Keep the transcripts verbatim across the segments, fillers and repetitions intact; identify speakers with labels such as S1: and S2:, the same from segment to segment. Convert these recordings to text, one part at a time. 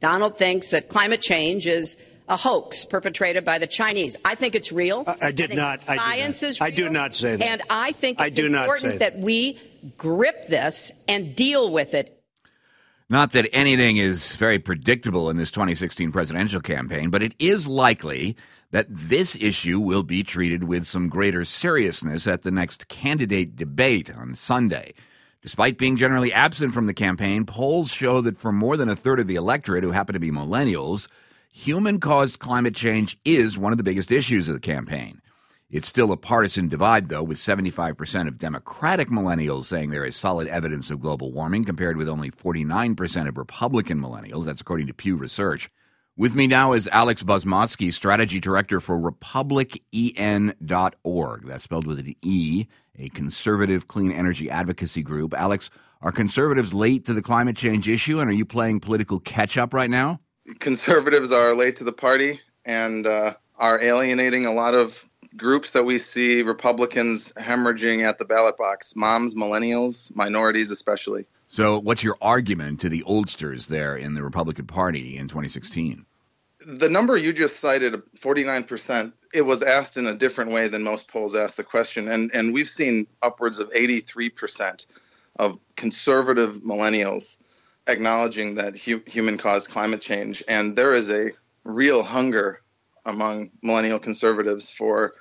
S1: Donald thinks that climate change is a hoax perpetrated by the Chinese. I think it's real.
S2: I, I did
S1: I
S2: not.
S1: Science
S2: I
S1: is
S2: real.
S1: real.
S2: I do not say that.
S1: And I think it's
S2: I do
S1: important
S2: not say
S1: that. that we grip this and deal with it.
S3: Not that anything is very predictable in this twenty sixteen presidential campaign, but it is likely that this issue will be treated with some greater seriousness at the next candidate debate on Sunday. Despite being generally absent from the campaign, polls show that for more than a third of the electorate, who happen to be millennials, human-caused climate change is one of the biggest issues of the campaign. It's still a partisan divide, though, with seventy-five percent of Democratic millennials saying there is solid evidence of global warming, compared with only forty-nine percent of Republican millennials. That's according to Pew Research. With me now is Alex Bosmosky, Strategy Director for Republic E N dot org. That's spelled with an E, a conservative clean energy advocacy group. Alex, are conservatives late to the climate change issue, and are you playing political catch-up right now?
S4: Conservatives are late to the party and uh, are alienating a lot of groups that we see Republicans hemorrhaging at the ballot box. Moms, millennials, minorities especially.
S3: So what's your argument to the oldsters there in the Republican Party in twenty sixteen?
S4: The number you just cited, forty-nine percent, it was asked in a different way than most polls asked the question. And, and we've seen upwards of eighty-three percent of conservative millennials acknowledging that hu- human-caused climate change. And there is a real hunger among millennial conservatives for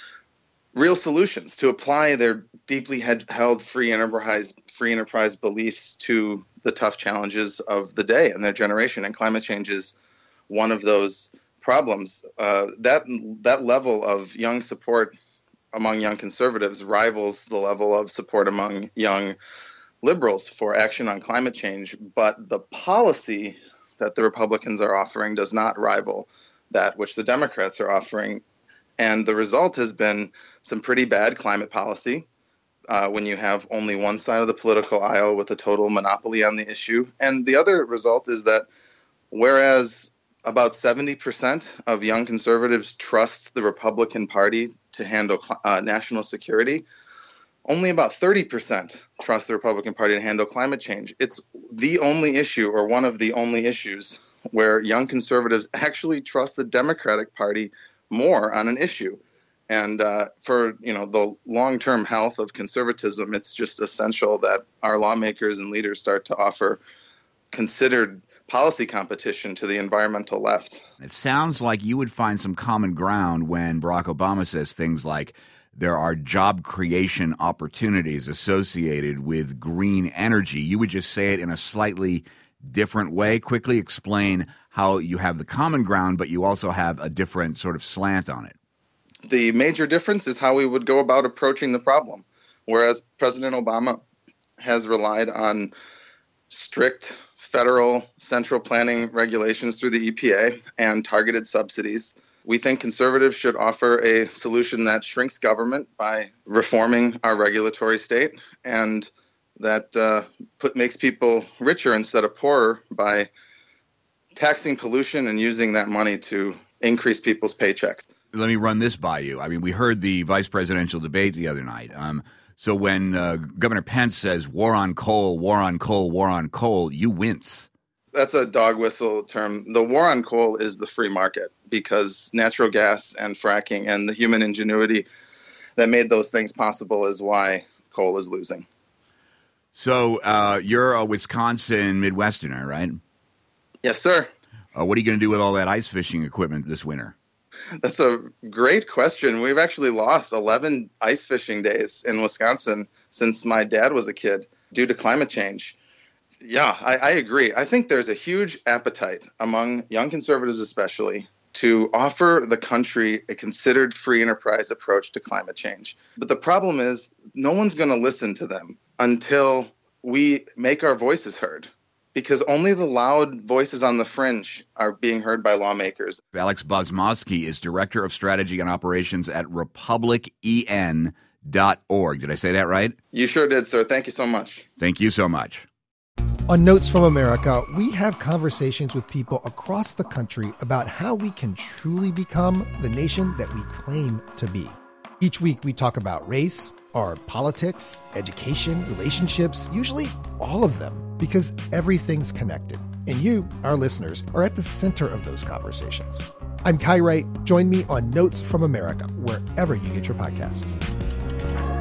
S4: real solutions to apply their deeply held free enterprise free enterprise beliefs to the tough challenges of the day and their generation. And climate change is one of those problems. Uh, that that level of young support among young conservatives rivals the level of support among young liberals for action on climate change. But the policy that the Republicans are offering does not rival that which the Democrats are offering. And the result has been some pretty bad climate policy uh, when you have only one side of the political aisle with a total monopoly on the issue. And the other result is that whereas about seventy percent of young conservatives trust the Republican Party to handle uh, national security, only about thirty percent trust the Republican Party to handle climate change. It's the only issue, or one of the only issues, where young conservatives actually trust the Democratic Party more on an issue. And uh, for you know the long-term health of conservatism, it's just essential that our lawmakers and leaders start to offer considered policy competition to the environmental left.
S3: It sounds like you would find some common ground when Barack Obama says things like there are job creation opportunities associated with green energy. You would just say it in a slightly different way. Quickly explain how you have the common ground, but you also have a different sort of slant on it.
S4: The major difference is how we would go about approaching the problem. Whereas President Obama has relied on strict federal central planning regulations through the E P A and targeted subsidies, we think conservatives should offer a solution that shrinks government by reforming our regulatory state, and that uh, put, makes people richer instead of poorer by taxing pollution and using that money to increase people's paychecks.
S3: Let me run this by you. I mean, we heard the vice presidential debate the other night. Um, so when uh, Governor Pence says war on coal, war on coal, war on coal, you wince.
S4: That's a dog whistle term. The war on coal is the free market, because natural gas and fracking and the human ingenuity that made those things possible is why coal is losing.
S3: So uh, you're a Wisconsin Midwesterner, right?
S4: Yes, sir.
S3: Uh, what are you going to do with all that ice fishing equipment this winter?
S4: That's a great question. We've actually lost eleven ice fishing days in Wisconsin since my dad was a kid due to climate change. Yeah, I, I agree. I think there's a huge appetite among young conservatives especially to offer the country a considered free enterprise approach to climate change. But the problem is no one's going to listen to them until we make our voices heard, because only the loud voices on the fringe are being heard by lawmakers.
S3: Alex Bosmosky is Director of Strategy and Operations at Republic E N dot org. Did I say that right?
S4: You sure did, sir. Thank you so much.
S3: Thank you so much.
S5: On Notes from America, we have conversations with people across the country about how we can truly become the nation that we claim to be. Each week we talk about race, our politics, education, relationships, usually all of them, because everything's connected. And you, our listeners, are at the center of those conversations. I'm Kai Wright. Join me on Notes from America, wherever you get your podcasts.